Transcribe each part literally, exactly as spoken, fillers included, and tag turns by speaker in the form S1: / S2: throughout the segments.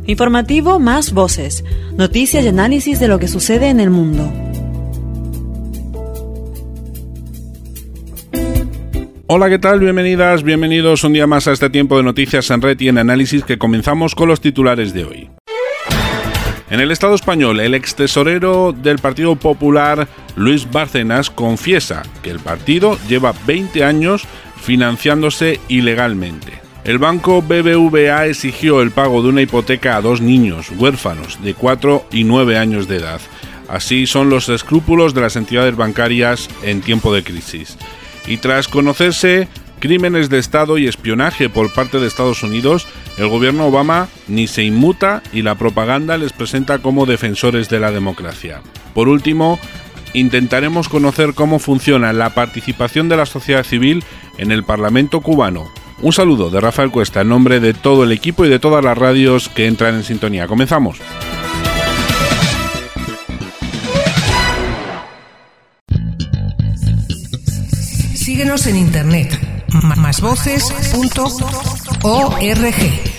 S1: Informativo Más Voces. Noticias y análisis de lo que sucede en el mundo.
S2: Hola, ¿qué tal? Bienvenidas, bienvenidos un día más a este tiempo de noticias en red y en análisis que comenzamos con los titulares de hoy. En el Estado español, el extesorero del Partido Popular, Luis Bárcenas, confiesa que el partido lleva veinte años financiándose ilegalmente. El banco B B V A exigió el pago de una hipoteca a dos niños huérfanos de cuatro y nueve años de edad. Así son los escrúpulos de las entidades bancarias en tiempo de crisis. Y tras conocerse crímenes de Estado y espionaje por parte de Estados Unidos, el gobierno Obama ni se inmuta y la propaganda les presenta como defensores de la democracia. Por último, intentaremos conocer cómo funciona la participación de la sociedad civil en el Parlamento cubano. Un saludo de Rafael Cuesta en nombre de todo el equipo y de todas las radios que entran en sintonía. Comenzamos.
S3: Síguenos en internet, más voces punto org.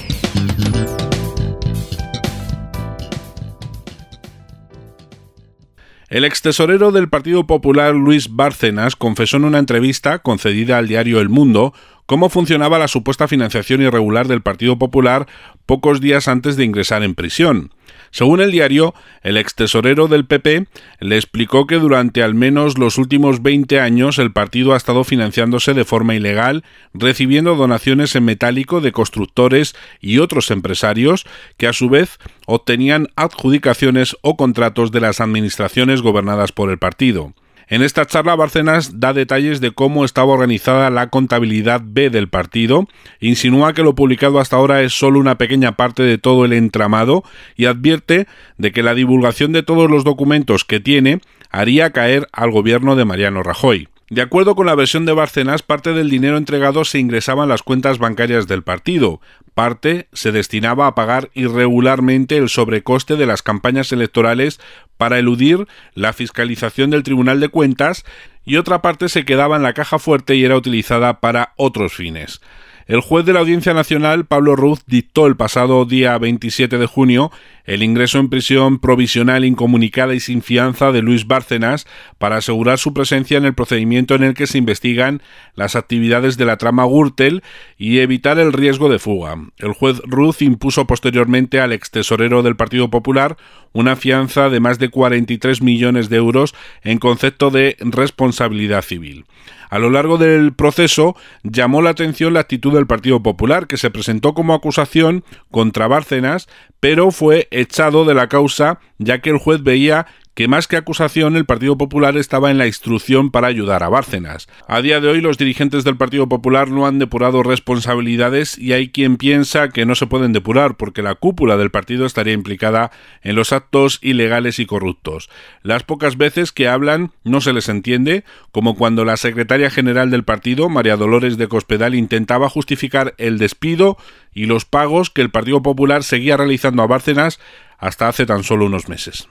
S2: El extesorero del Partido Popular, Luis Bárcenas, confesó en una entrevista concedida al diario El Mundo cómo funcionaba la supuesta financiación irregular del Partido Popular pocos días antes de ingresar en prisión. Según el diario, el extesorero del P P le explicó que durante al menos los últimos veinte años el partido ha estado financiándose de forma ilegal, recibiendo donaciones en metálico de constructores y otros empresarios que a su vez obtenían adjudicaciones o contratos de las administraciones gobernadas por el partido. En esta charla, Bárcenas da detalles de cómo estaba organizada la contabilidad B del partido, insinúa que lo publicado hasta ahora es solo una pequeña parte de todo el entramado y advierte de que la divulgación de todos los documentos que tiene haría caer al gobierno de Mariano Rajoy. De acuerdo con la versión de Bárcenas, parte del dinero entregado se ingresaba en las cuentas bancarias del partido, parte se destinaba a pagar irregularmente el sobrecoste de las campañas electorales para eludir la fiscalización del Tribunal de Cuentas y otra parte se quedaba en la caja fuerte y era utilizada para otros fines. El juez de la Audiencia Nacional, Pablo Ruz, dictó el pasado día veintisiete de junio el ingreso en prisión provisional incomunicada y sin fianza de Luis Bárcenas para asegurar su presencia en el procedimiento en el que se investigan las actividades de la trama Gürtel y evitar el riesgo de fuga. El juez Ruz impuso posteriormente al extesorero del Partido Popular una fianza de más de cuarenta y tres millones de euros en concepto de responsabilidad civil. A lo largo del proceso llamó la atención la actitud del Partido Popular, que se presentó como acusación contra Bárcenas, pero fue echado de la causa, ya que el juez veía que más que acusación el Partido Popular estaba en la instrucción para ayudar a Bárcenas. A día de hoy los dirigentes del Partido Popular no han depurado responsabilidades y hay quien piensa que no se pueden depurar porque la cúpula del partido estaría implicada en los actos ilegales y corruptos. Las pocas veces que hablan no se les entiende, como cuando la secretaria general del partido, María Dolores de Cospedal, intentaba justificar el despido y los pagos que el Partido Popular seguía realizando a Bárcenas hasta hace tan solo unos meses.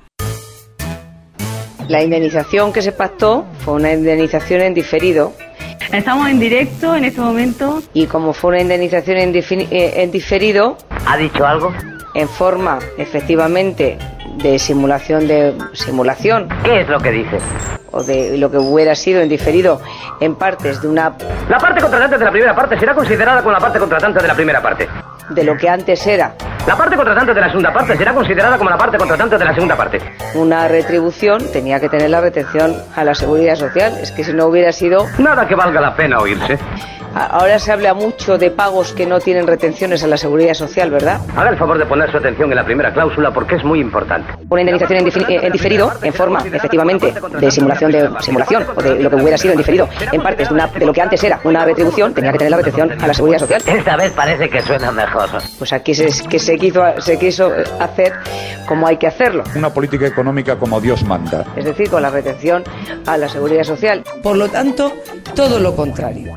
S4: La indemnización que se pactó fue una indemnización en diferido.
S5: Estamos en directo en este momento.
S4: Y como fue una indemnización en, difini- eh, en diferido...
S6: ¿Ha dicho algo?
S4: En forma, efectivamente, de simulación de... simulación.
S6: ¿Qué es lo que dice?
S4: O de lo que hubiera sido en diferido en partes de una...
S6: La parte contratante de la primera parte será considerada como la parte contratante de la primera parte.
S4: De lo que antes era.
S6: La parte contratante de la segunda parte será considerada como la parte contratante de la segunda parte.
S4: Una retribución tenía que tener la retención a la seguridad social. Es que si no hubiera sido...
S6: Nada que valga la pena oírse.
S4: Ahora se habla mucho de pagos que no tienen retenciones a la seguridad social, ¿verdad?
S6: Haga el favor de poner su atención en la primera cláusula porque es muy importante.
S4: Una indemnización en, difin- en diferido, en forma, efectivamente, de simulación de simulación, o de lo que hubiera sido en diferido, en partes de, una, de lo que antes era una retribución, tenía que tener la retención a la seguridad social.
S6: Esta vez parece que suena mejor.
S4: Pues aquí se, que se, quiso, se quiso hacer como hay que hacerlo.
S7: Una política económica como Dios manda.
S4: Es decir, con la retención a la seguridad social.
S3: Por lo tanto, todo lo contrario.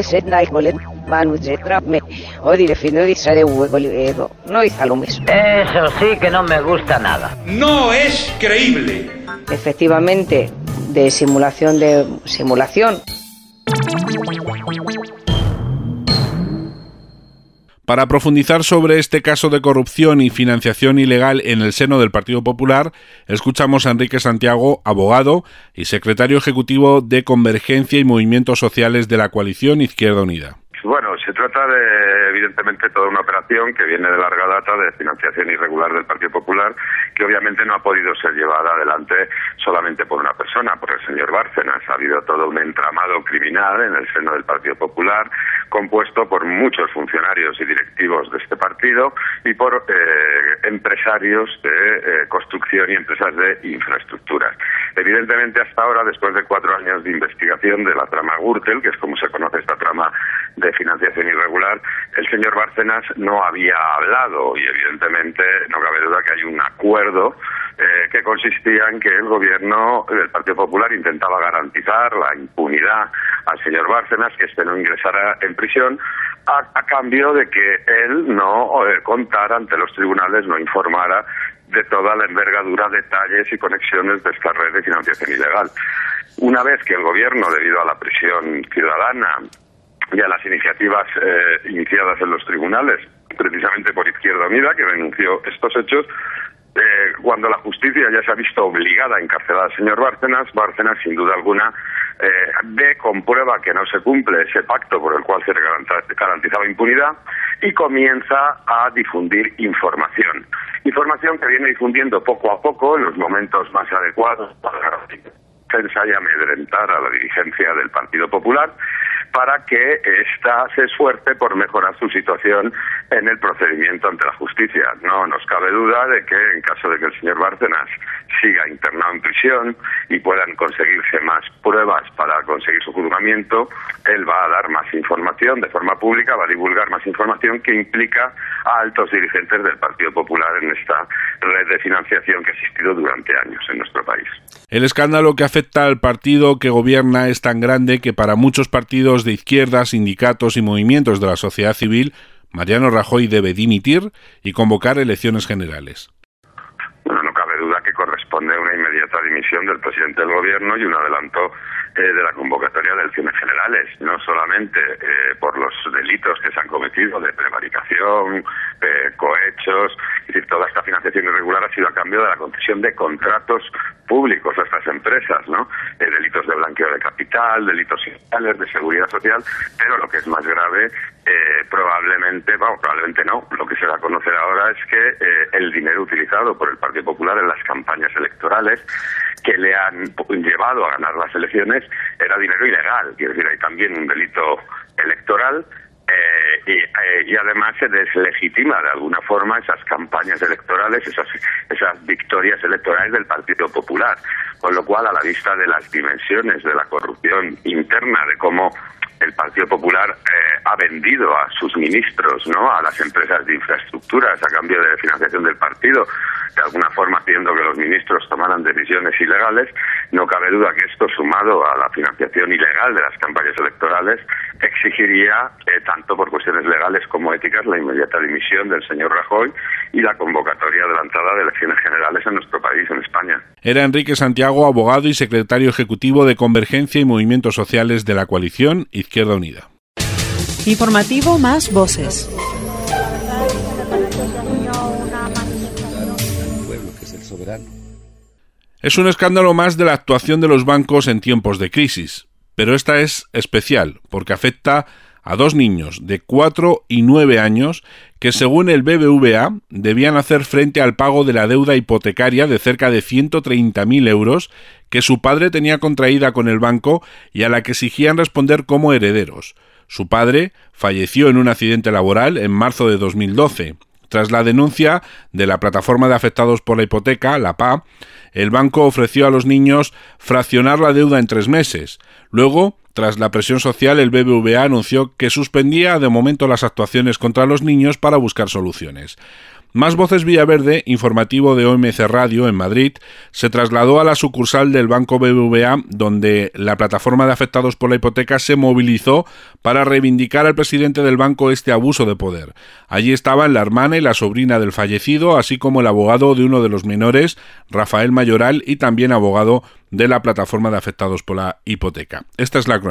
S4: No hizo lo mismo.
S6: Eso sí que no me gusta nada.
S8: No es creíble.
S4: Efectivamente, de simulación de simulación.
S2: Para profundizar sobre este caso de corrupción y financiación ilegal en el seno del Partido Popular, escuchamos a Enrique Santiago, abogado y secretario ejecutivo de Convergencia y Movimientos Sociales de la coalición Izquierda Unida.
S9: Bueno, se trata de, evidentemente, toda una operación que viene de larga data de financiación irregular del Partido Popular, que obviamente no ha podido ser llevada adelante solamente por una persona, por el señor Bárcenas. Ha habido todo un entramado criminal en el seno del Partido Popular, compuesto por muchos funcionarios y directivos de este partido y por eh, empresarios de eh, construcción y empresas de infraestructuras. Evidentemente, hasta ahora, después de cuatro años de investigación de la trama Gürtel, que es como se conoce esta trama de financiación irregular, el señor Bárcenas no había hablado y evidentemente no cabe duda que hay un acuerdo eh, que consistía en que el gobierno del Partido Popular intentaba garantizar la impunidad al señor Bárcenas, que éste no ingresara en prisión, a, a cambio de que él no eh, contara ante los tribunales, no informara de toda la envergadura, detalles y conexiones de esta red de financiación ilegal. Una vez que el gobierno, debido a la presión ciudadana y a las iniciativas eh, iniciadas en los tribunales, precisamente por Izquierda Unida, que denunció estos hechos, eh, cuando la justicia ya se ha visto obligada a encarcelar al señor Bárcenas, Bárcenas, sin duda alguna, eh, ve, comprueba que no se cumple ese pacto por el cual se garantizaba impunidad y comienza a difundir información. Información que viene difundiendo poco a poco en los momentos más adecuados para garantizar y amedrentar a la dirigencia del Partido Popular, para que ésta se esfuerce por mejorar su situación en el procedimiento ante la justicia. No nos cabe duda de que en caso de que el señor Bárcenas siga internado en prisión y puedan conseguirse más pruebas para conseguir su juzgamiento, él va a dar más información de forma pública, va a divulgar más información que implica a altos dirigentes del Partido Popular en esta red de financiación que ha existido durante años en nuestro país.
S2: El escándalo que afecta al partido que gobierna es tan grande que para muchos partidos de izquierda, sindicatos y movimientos de la sociedad civil, Mariano Rajoy debe dimitir y convocar elecciones generales.
S9: Bueno, no cabe duda que corresponde una inmediata dimisión del presidente del gobierno y un adelanto eh, de la convocatoria de elecciones generales, no solamente eh, por los delitos que se han cometido de prevaricación, eh, cohechos, es decir, toda esta financiación irregular ha sido a cambio de la concesión de contratos públicos a estas empresas, ¿no? Eh, delitos de blanqueo de capital, delitos fiscales, de seguridad social, pero lo que es más grave, eh, probablemente, bueno, probablemente no, lo que se va a conocer ahora es que eh, el dinero utilizado por el Partido Popular en las campañas electorales que le han llevado a ganar las elecciones era dinero ilegal, quiero decir, hay también un delito electoral. Eh, y, eh, y además se deslegitima de alguna forma esas campañas electorales, esas, esas victorias electorales del Partido Popular, con lo cual, a la vista de las dimensiones de la corrupción interna, de cómo el Partido Popular eh, ha vendido a sus ministros, ¿no?, a las empresas de infraestructuras a cambio de financiación del partido, de alguna forma haciendo que los ministros tomaran decisiones ilegales, no cabe duda que esto, sumado a la financiación ilegal de las campañas electorales, exigiría, eh, tanto por cuestiones legales como éticas, la inmediata dimisión del señor Rajoy y la convocatoria adelantada de elecciones generales en nuestro país, en España.
S2: Era Enrique Santiago, abogado y secretario ejecutivo de Convergencia y Movimientos Sociales de la coalición Izquierda Unida.
S1: Informativo Más Voces.
S2: Es un escándalo más de la actuación de los bancos en tiempos de crisis, pero esta es especial porque afecta a dos niños de cuatro y nueve años que, según el B B V A, debían hacer frente al pago de la deuda hipotecaria de cerca de ciento treinta mil euros que su padre tenía contraída con el banco y a la que exigían responder como herederos. Su padre falleció en un accidente laboral en marzo de dos mil doce. Tras la denuncia de la Plataforma de Afectados por la Hipoteca, la P A, el banco ofreció a los niños fraccionar la deuda en tres meses. Luego, tras la presión social, el B B V A anunció que suspendía de momento las actuaciones contra los niños para buscar soluciones. Más Voces Villaverde, informativo de O M C Radio en Madrid, se trasladó a la sucursal del Banco B B V A, donde la Plataforma de Afectados por la Hipoteca se movilizó para reivindicar al presidente del banco este abuso de poder. Allí estaban la hermana y la sobrina del fallecido, así como el abogado de uno de los menores, Rafael Mayoral, y también abogado de la Plataforma de Afectados por la Hipoteca. Esta es la crónica.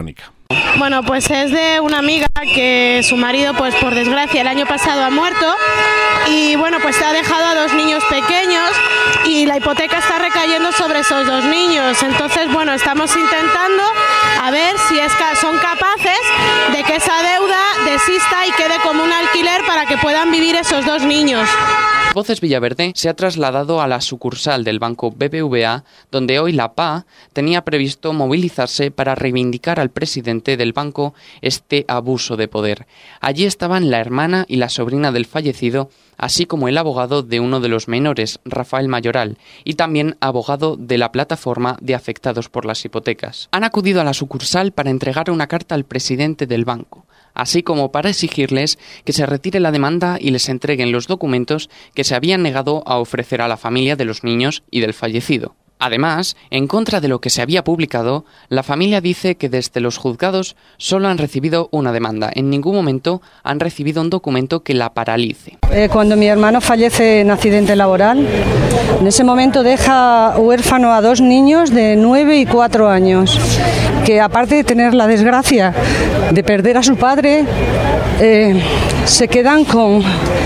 S10: Bueno, pues es de una amiga que su marido, pues por desgracia, el año pasado ha muerto y bueno, pues ha dejado a dos niños pequeños y la hipoteca está recayendo sobre esos dos niños. Entonces, bueno, estamos intentando a ver si es, son capaces de que esa deuda desista y quede como un alquiler para que puedan vivir esos dos niños.
S11: Voces Villaverde se ha trasladado a la sucursal del banco B B V A, donde hoy la P A tenía previsto movilizarse para reivindicar al presidente del banco este abuso de poder. Allí estaban la hermana y la sobrina del fallecido, así como el abogado de uno de los menores, Rafael Mayoral, y también abogado de la plataforma de afectados por las hipotecas. Han acudido a la sucursal para entregar una carta al presidente del banco, así como para exigirles que se retire la demanda y les entreguen los documentos que se habían negado a ofrecer a la familia de los niños y del fallecido. Además, en contra de lo que se había publicado, la familia dice que desde los juzgados solo han recibido una demanda. En ningún momento han recibido un documento que la paralice.
S12: Eh, cuando mi hermano fallece en accidente laboral, en ese momento deja huérfano a dos niños de nueve y cuatro años, que aparte de tener la desgracia de perder a su padre, eh, se quedan con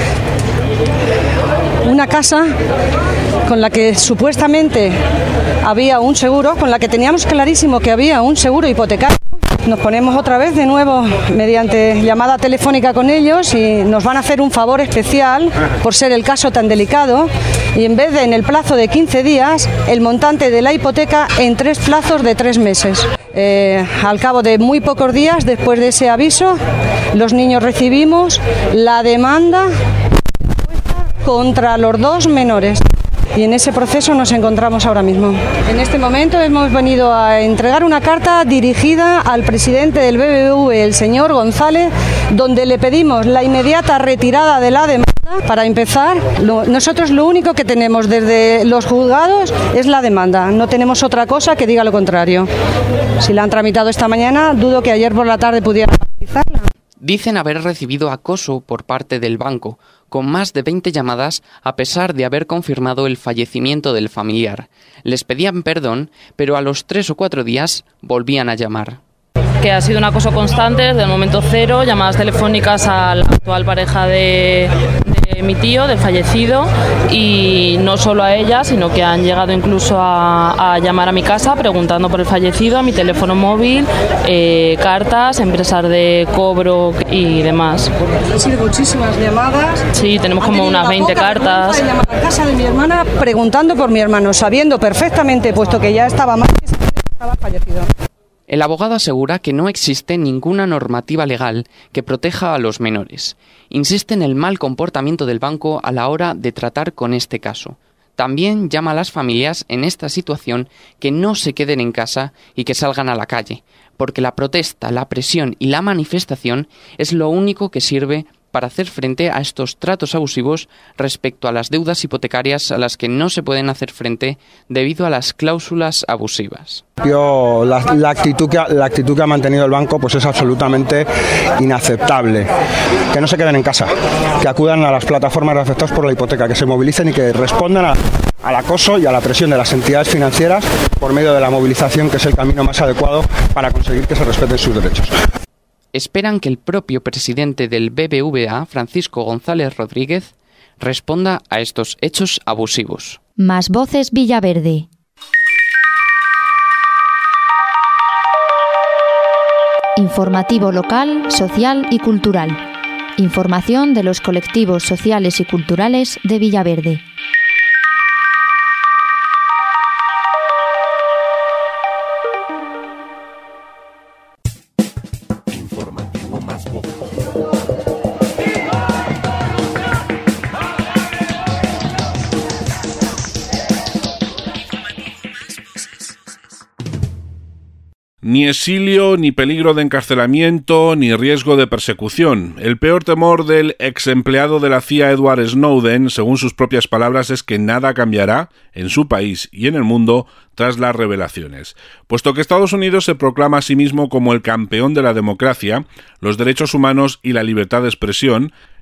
S12: una casa con la que supuestamente había un seguro, con la que teníamos clarísimo que había un seguro hipotecario. Nos ponemos otra vez de nuevo mediante llamada telefónica con ellos y nos van a hacer un favor especial por ser el caso tan delicado y en vez de en el plazo de quince días, el montante de la hipoteca en tres plazos de tres meses. Eh, al cabo de muy pocos días, después de ese aviso, los niños recibimos la demanda contra los dos menores. Y en ese proceso nos encontramos ahora mismo. En este momento hemos venido a entregar una carta dirigida al presidente del B B V, el señor González, donde le pedimos la inmediata retirada de la demanda. Para empezar, lo, nosotros lo único que tenemos desde los juzgados es la demanda. No tenemos otra cosa que diga lo contrario. Si la han tramitado esta mañana, dudo que ayer por la tarde pudieran finalizarla.
S11: Dicen haber recibido acoso por parte del banco, con más de veinte llamadas a pesar de haber confirmado el fallecimiento del familiar. Les pedían perdón, pero a los tres o cuatro días volvían a llamar.
S13: Que ha sido un acoso constante desde el momento cero, llamadas telefónicas a la actual pareja de, de mi tío, del fallecido, y no solo a ella, sino que han llegado incluso a, a llamar a mi casa preguntando por el fallecido, a mi teléfono móvil, eh, cartas, empresas de cobro y demás.
S12: Han sido muchísimas llamadas.
S13: Sí, tenemos como unas veinte cartas.
S12: De llamar a casa de mi hermana preguntando por mi hermano, sabiendo perfectamente, puesto que ya estaba mal, que estaba fallecido.
S11: El abogado asegura que no existe ninguna normativa legal que proteja a los menores. Insiste en el mal comportamiento del banco a la hora de tratar con este caso. También llama a las familias en esta situación que no se queden en casa y que salgan a la calle, porque la protesta, la presión y la manifestación es lo único que sirve para hacer frente a estos tratos abusivos respecto a las deudas hipotecarias a las que no se pueden hacer frente debido a las cláusulas abusivas.
S14: Yo, la, la, actitud que, la actitud que ha mantenido el banco pues es absolutamente inaceptable. Que no se queden en casa, que acudan a las plataformas de afectados por la hipoteca, que se movilicen y que respondan a, al acoso y a la presión de las entidades financieras por medio de la movilización, que es el camino más adecuado para conseguir que se respeten sus derechos.
S11: Esperan que el propio presidente del B B V A, Francisco González Rodríguez, responda a estos hechos abusivos.
S15: Más Voces Villaverde. Informativo local, social y cultural. Información de los colectivos sociales y culturales de Villaverde.
S2: Ni exilio, ni peligro de encarcelamiento, ni riesgo de persecución. El peor temor del ex empleado de la C I A Edward Snowden, según sus propias palabras, es que nada cambiará en su país y en el mundo tras las revelaciones. Puesto que Estados Unidos se proclama a sí mismo como el campeón de la democracia, los derechos humanos y la libertad de expresión,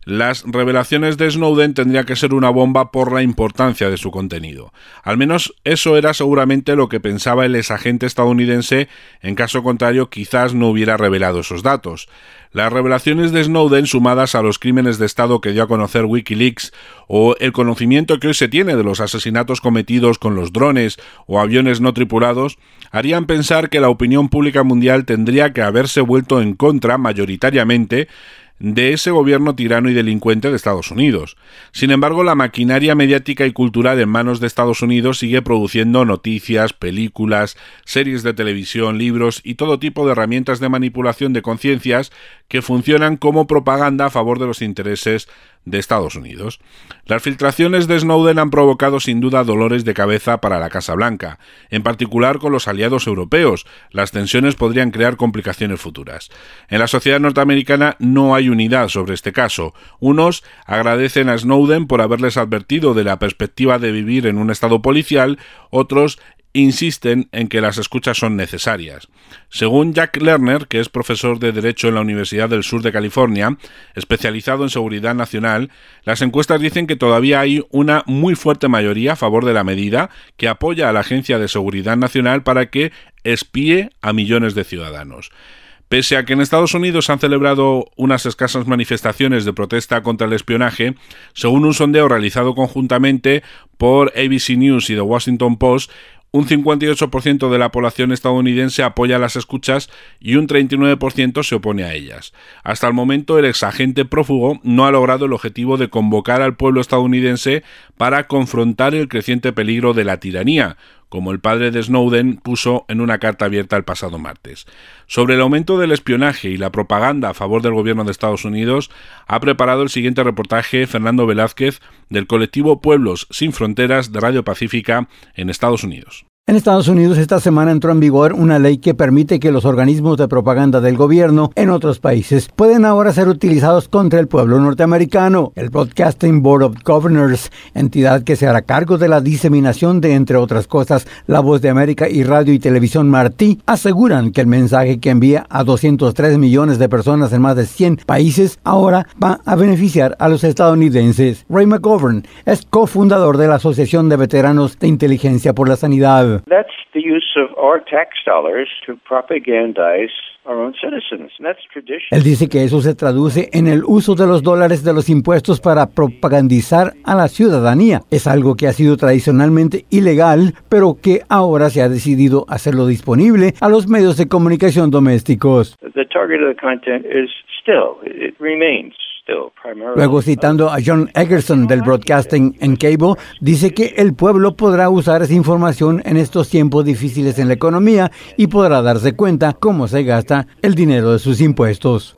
S2: Las revelaciones de Snowden tendrían que ser una bomba por la importancia de su contenido. Al menos eso era seguramente lo que pensaba el exagente estadounidense, en caso contrario quizás no hubiera revelado esos datos. Las revelaciones de Snowden, sumadas a los crímenes de Estado que dio a conocer Wikileaks o el conocimiento que hoy se tiene de los asesinatos cometidos con los drones o aviones no tripulados, harían pensar que la opinión pública mundial tendría que haberse vuelto en contra mayoritariamente de ese gobierno tirano y delincuente de Estados Unidos. Sin embargo, la maquinaria mediática y cultural en manos de Estados Unidos sigue produciendo noticias, películas, series de televisión, libros y todo tipo de herramientas de manipulación de conciencias que funcionan como propaganda a favor de los intereses de Estados Unidos. Las filtraciones de Snowden han provocado sin duda dolores de cabeza para la Casa Blanca, en particular con los aliados europeos. Las tensiones podrían crear complicaciones futuras. En la sociedad norteamericana no hay unidad sobre este caso. Unos agradecen a Snowden por haberles advertido de la perspectiva de vivir en un estado policial, otros insisten en que las escuchas son necesarias. Según Jack Lerner, que es profesor de Derecho en la Universidad del Sur de California, especializado en seguridad nacional, las encuestas dicen que todavía hay una muy fuerte mayoría a favor de la medida que apoya a la Agencia de Seguridad Nacional para que espíe a millones de ciudadanos. Pese a que en Estados Unidos se han celebrado unas escasas manifestaciones de protesta contra el espionaje, según un sondeo realizado conjuntamente por A B C News y The Washington Post, un cincuenta y ocho por ciento de la población estadounidense apoya las escuchas y un treinta y nueve por ciento se opone a ellas. Hasta el momento, el exagente prófugo no ha logrado el objetivo de convocar al pueblo estadounidense para confrontar el creciente peligro de la tiranía, como el padre de Snowden puso en una carta abierta el pasado martes. Sobre el aumento del espionaje y la propaganda a favor del gobierno de Estados Unidos, ha preparado el siguiente reportaje Fernando Velázquez del colectivo Pueblos Sin Fronteras de Radio Pacífica en Estados Unidos.
S16: En Estados Unidos esta semana entró en vigor una ley que permite que los organismos de propaganda del gobierno en otros países pueden ahora ser utilizados contra el pueblo norteamericano. El Broadcasting Board of Governors, entidad que se hará cargo de la diseminación de, entre otras cosas, La Voz de América y Radio y Televisión Martí, aseguran que el mensaje que envía a doscientos tres millones de personas en más de cien países ahora va a beneficiar a los estadounidenses. Ray McGovern es cofundador de la Asociación de Veteranos de Inteligencia por la Sanidad.
S17: That's the use of our tax dollars to propagandize our own citizens. And that's tradition.
S16: Él dice que eso se traduce en el uso de los dólares de los impuestos para propagandizar a la ciudadanía. Es algo que ha sido tradicionalmente ilegal, pero que ahora se ha decidido hacerlo disponible a los medios de comunicación domésticos.
S17: The target of the content is still, it remains.
S16: Luego, citando a John Eggerson del Broadcasting and Cable, dice que el pueblo podrá usar esa información en estos tiempos difíciles en la economía y podrá darse cuenta cómo se gasta el dinero de sus impuestos.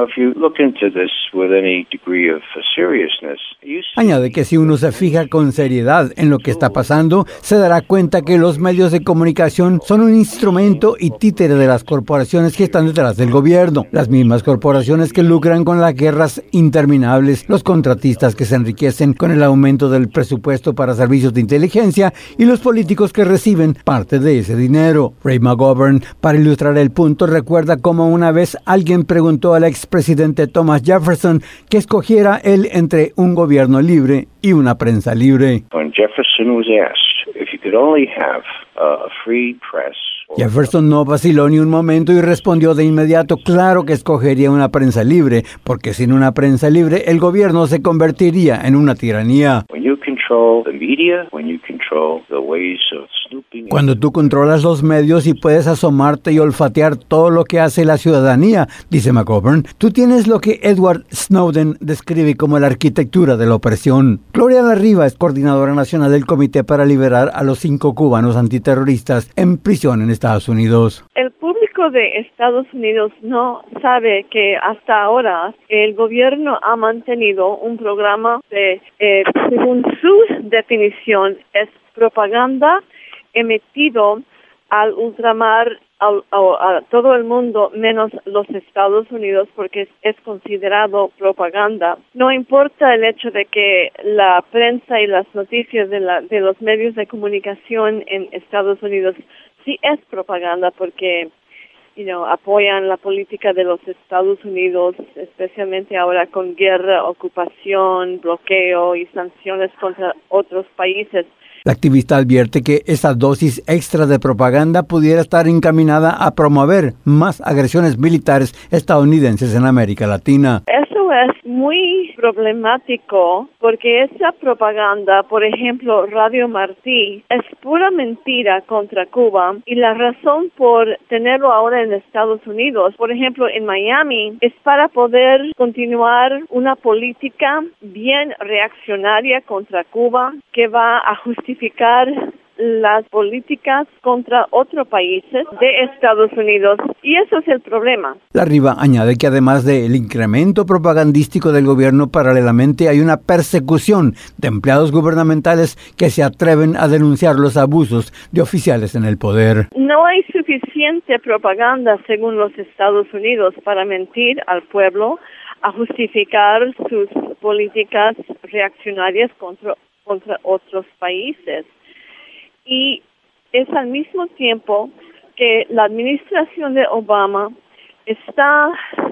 S16: Añade que si uno se fija con seriedad en lo que está pasando, se dará cuenta que los medios de comunicación son un instrumento y títere de las corporaciones que están detrás del gobierno. Las mismas corporaciones que lucran con las guerras interminables, los contratistas que se enriquecen con el aumento del presupuesto para servicios de inteligencia y los políticos que reciben parte de ese dinero. Ray McGovern, para ilustrar el punto, recuerda cómo una vez alguien preguntó al expresidente Thomas Jefferson que escogiera él entre un gobierno libre y una prensa libre.
S17: When Jefferson was asked if you could only have a free press.
S16: Jefferson no vaciló ni un momento y respondió de inmediato, claro que escogería una prensa libre, porque sin una prensa libre el gobierno se convertiría en una tiranía. Cuando tú controlas los medios y puedes asomarte y olfatear todo lo que hace la ciudadanía, dice McGovern, tú tienes lo que Edward Snowden describe como la arquitectura de la opresión. Gloria Larriva es coordinadora nacional del Comité para Liberar a los cinco cubanos antiterroristas en prisión en Estados Unidos.
S18: El público de Estados Unidos no sabe que hasta ahora el gobierno ha mantenido un programa de, eh, según su definición, es propaganda emitido al ultramar a, a, a todo el mundo menos los Estados Unidos porque es, es considerado propaganda. No importa el hecho de que la prensa y las noticias de, la, de los medios de comunicación en Estados Unidos sí es propaganda porque you know, apoyan la política de los Estados Unidos, especialmente ahora con guerra, ocupación, bloqueo y sanciones contra otros países.
S16: La activista advierte que esa dosis extra de propaganda pudiera estar encaminada a promover más agresiones militares estadounidenses en América Latina.
S18: Eso es muy problemático porque esa propaganda, por ejemplo, Radio Martí, es pura mentira contra Cuba y la razón por tenerlo ahora en Estados Unidos, por ejemplo, en Miami, es para poder continuar una política bien reaccionaria contra Cuba que va a justificar las políticas contra otros países de Estados Unidos, y eso es el problema.
S16: La Riva añade que además del incremento propagandístico del gobierno, paralelamente hay una persecución de empleados gubernamentales que se atreven a denunciar los abusos de oficiales en el poder.
S18: No hay suficiente propaganda según los Estados Unidos para mentir al pueblo, a justificar sus políticas reaccionarias contra contra otros países. Y es al mismo tiempo que la administración de Obama está,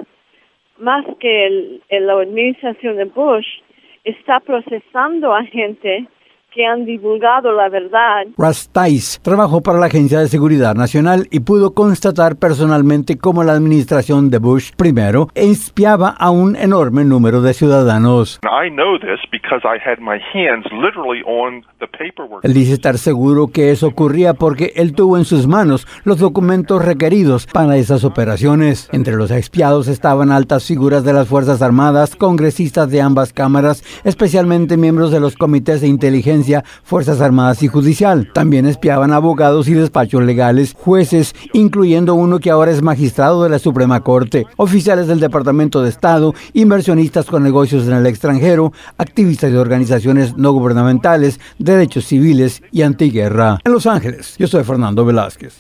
S18: más que el, el, la administración de Bush, está procesando a gente que han divulgado la verdad.
S16: Russ Tice trabajó para la Agencia de Seguridad Nacional y pudo constatar personalmente cómo la administración de Bush primero espiaba a un enorme número de ciudadanos.
S19: I know this because I had my hands literally on the paperwork.
S16: Él dice estar seguro que eso ocurría porque él tuvo en sus manos los documentos requeridos para esas operaciones. Entre los espiados estaban altas figuras de las Fuerzas Armadas, congresistas de ambas cámaras, especialmente miembros de los comités de inteligencia, Fuerzas Armadas y Judicial. También espiaban abogados y despachos legales, jueces, incluyendo uno que ahora es magistrado de la Suprema Corte, oficiales del Departamento de Estado, inversionistas con negocios en el extranjero, activistas de organizaciones no gubernamentales, derechos civiles y antiguerra. En Los Ángeles, yo soy Fernando Velázquez.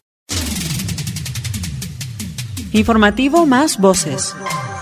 S1: Informativo Más Voces.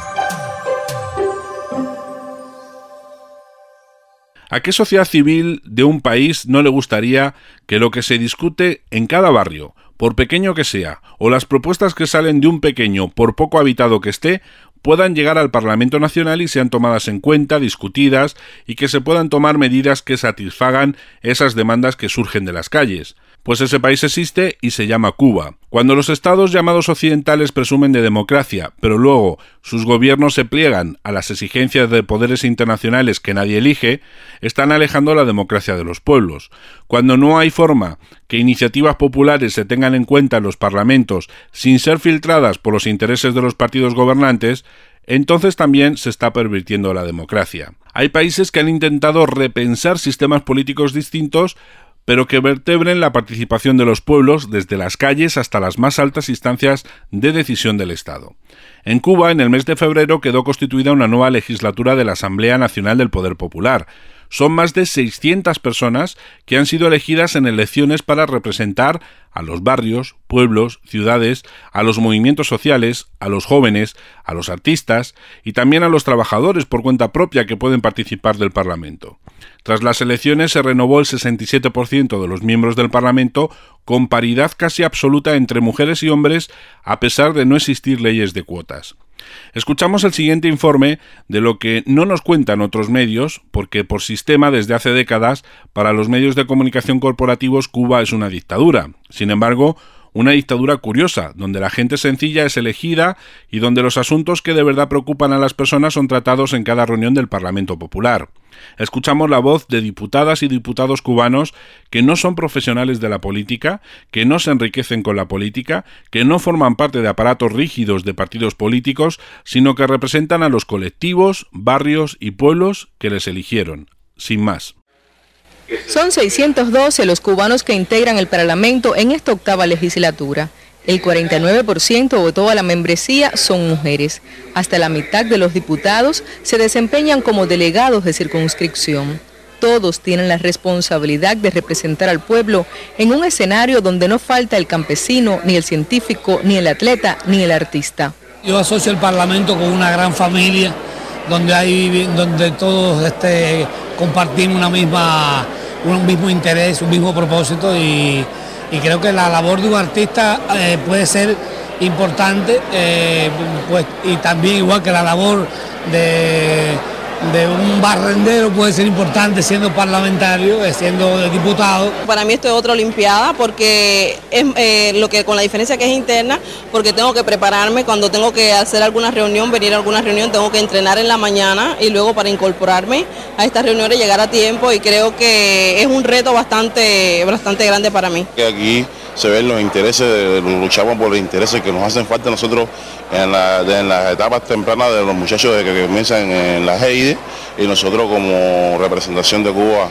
S2: ¿A qué sociedad civil de un país no le gustaría que lo que se discute en cada barrio, por pequeño que sea, o las propuestas que salen de un pequeño, por poco habitado que esté, puedan llegar al Parlamento Nacional y sean tomadas en cuenta, discutidas, y que se puedan tomar medidas que satisfagan esas demandas que surgen de las calles? Pues ese país existe y se llama Cuba. Cuando los estados llamados occidentales presumen de democracia, pero luego sus gobiernos se pliegan a las exigencias de poderes internacionales que nadie elige, están alejando la democracia de los pueblos. Cuando no hay forma que iniciativas populares se tengan en cuenta en los parlamentos sin ser filtradas por los intereses de los partidos gobernantes, entonces también se está pervirtiendo la democracia. Hay países que han intentado repensar sistemas políticos distintos, pero que vertebren la participación de los pueblos desde las calles hasta las más altas instancias de decisión del Estado. En Cuba, en el mes de febrero, quedó constituida una nueva legislatura de la Asamblea Nacional del Poder Popular. Son más de seiscientas personas que han sido elegidas en elecciones para representar a los barrios, pueblos, ciudades, a los movimientos sociales, a los jóvenes, a los artistas y también a los trabajadores por cuenta propia que pueden participar del Parlamento. Tras las elecciones se renovó el sesenta y siete por ciento de los miembros del Parlamento con paridad casi absoluta entre mujeres y hombres a pesar de no existir leyes de cuotas. Escuchamos el siguiente informe de lo que no nos cuentan otros medios, porque por sistema desde hace décadas para los medios de comunicación corporativos Cuba es una dictadura. Sin embargo, una dictadura curiosa, donde la gente sencilla es elegida y donde los asuntos que de verdad preocupan a las personas son tratados en cada reunión del Parlamento Popular. Escuchamos la voz de diputadas y diputados cubanos que no son profesionales de la política, que no se enriquecen con la política, que no forman parte de aparatos rígidos de partidos políticos, sino que representan a los colectivos, barrios y pueblos que les eligieron, sin más.
S20: Son seiscientos doce los cubanos que integran el Parlamento en esta octava legislatura. El cuarenta y nueve por ciento de toda la membresía son mujeres. Hasta la mitad de los diputados se desempeñan como delegados de circunscripción. Todos tienen la responsabilidad de representar al pueblo en un escenario donde no falta el campesino, ni el científico, ni el atleta, ni el artista.
S21: Yo asocio el Parlamento con una gran familia donde hay, donde todos este, compartimos una misma, un mismo interés, un mismo propósito y, y creo que la labor de un artista eh, puede ser importante, eh, pues, y también igual que la labor de, de un barrendero puede ser importante siendo parlamentario, siendo diputado.
S5: Para mí esto es otra olimpiada porque es eh, lo que con la diferencia que es interna, porque tengo que prepararme cuando tengo que hacer alguna reunión, venir a alguna reunión, tengo que entrenar en la mañana y luego para incorporarme a estas reuniones llegar a tiempo, y creo que es un reto bastante, bastante grande para mí.
S22: Que aquí se ven los intereses, luchamos por los intereses que nos hacen falta a nosotros en, la, en las etapas tempranas de los muchachos de que comienzan en la G I D E y nosotros como representación de Cuba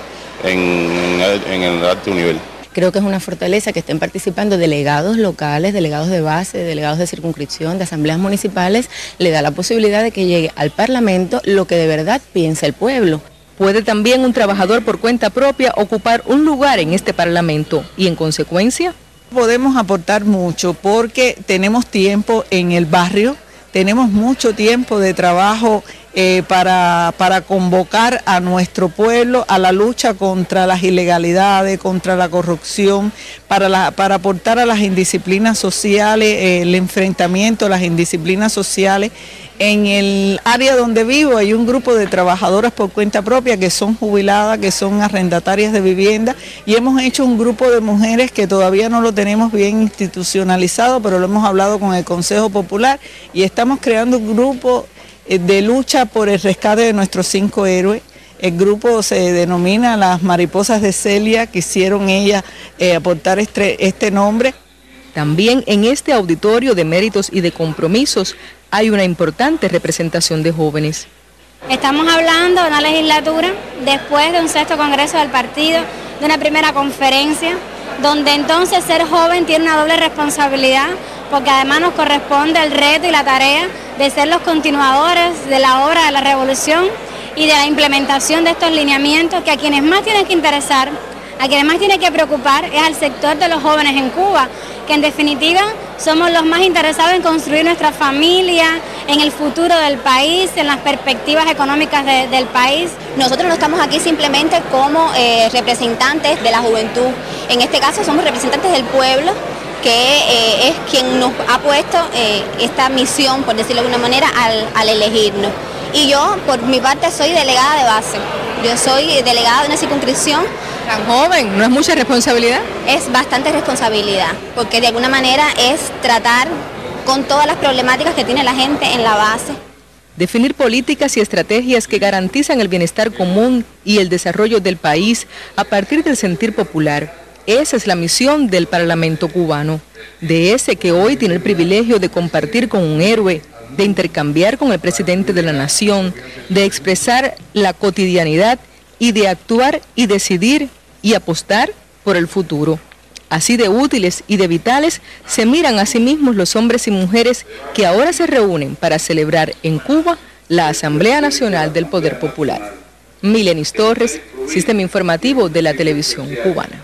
S22: en, en el alto nivel.
S23: Creo que es una fortaleza que estén participando delegados locales, delegados de base, delegados de circunscripción, de asambleas municipales, le da la posibilidad de que llegue al Parlamento lo que de verdad piensa el pueblo.
S20: Puede también un trabajador por cuenta propia ocupar un lugar en este Parlamento y en consecuencia
S24: podemos aportar mucho porque tenemos tiempo en el barrio, tenemos mucho tiempo de trabajo eh, para, para convocar a nuestro pueblo a la lucha contra las ilegalidades, contra la corrupción, para, la, para aportar a las indisciplinas sociales, eh, el enfrentamiento a las indisciplinas sociales. En el área donde vivo hay un grupo de trabajadoras por cuenta propia que son jubiladas, que son arrendatarias de vivienda, y hemos hecho un grupo de mujeres que todavía no lo tenemos bien institucionalizado, pero lo hemos hablado con el Consejo Popular y estamos creando un grupo de lucha por el rescate de nuestros cinco héroes. El grupo se denomina Las Mariposas de Celia, quisieron ellas eh, aportar este, este nombre.
S20: También en este auditorio de méritos y de compromisos hay una importante representación de jóvenes.
S25: Estamos hablando de una legislatura después de un sexto congreso del partido, de una primera conferencia, donde entonces ser joven tiene una doble responsabilidad, porque además nos corresponde el reto y la tarea de ser los continuadores de la obra de la revolución y de la implementación de estos lineamientos que a quienes más tienen que interesar, a quienes más tiene que preocupar es al sector de los jóvenes en Cuba, que en definitiva somos los más interesados en construir nuestra familia, en el futuro del país, en las perspectivas económicas de, del país.
S26: Nosotros no estamos aquí simplemente como eh, representantes de la juventud, en este caso somos representantes del pueblo, que eh, es quien nos ha puesto eh, esta misión, por decirlo de alguna manera, al, al elegirnos. Y yo, por mi parte, soy delegada de base. Yo soy delegada de una circunscripción.
S20: ¿Tan joven? ¿No es mucha responsabilidad?
S26: Es bastante responsabilidad, porque de alguna manera es tratar con todas las problemáticas que tiene la gente en la base.
S20: Definir políticas y estrategias que garantizan el bienestar común y el desarrollo del país a partir del sentir popular. Esa es la misión del Parlamento cubano, de ese que hoy tiene el privilegio de compartir con un héroe, de intercambiar con el presidente de la nación, de expresar la cotidianidad y de actuar y decidir y apostar por el futuro. Así de útiles y de vitales se miran a sí mismos los hombres y mujeres que ahora se reúnen para celebrar en Cuba la Asamblea Nacional del Poder Popular. Milenis Torres, Sistema Informativo de la Televisión Cubana.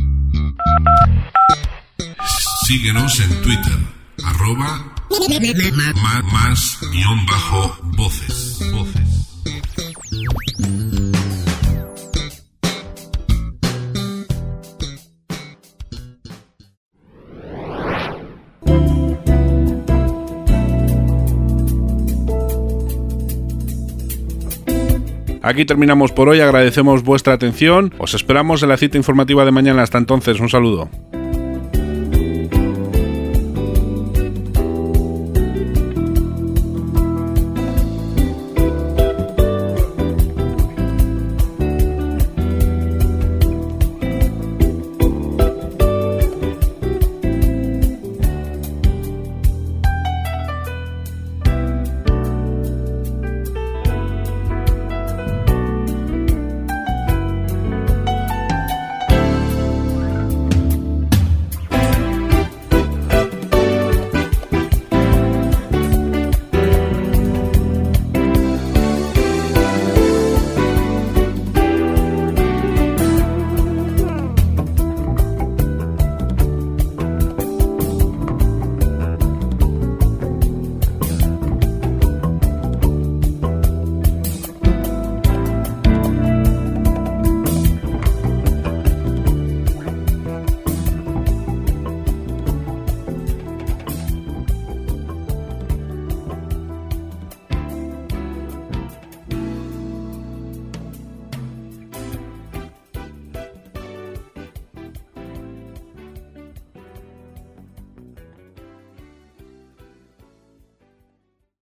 S2: Síguenos en Twitter, arroba más, más guión bajo voces. voces. Aquí terminamos por hoy, agradecemos vuestra atención, os esperamos en la cita informativa de mañana, hasta entonces, un saludo.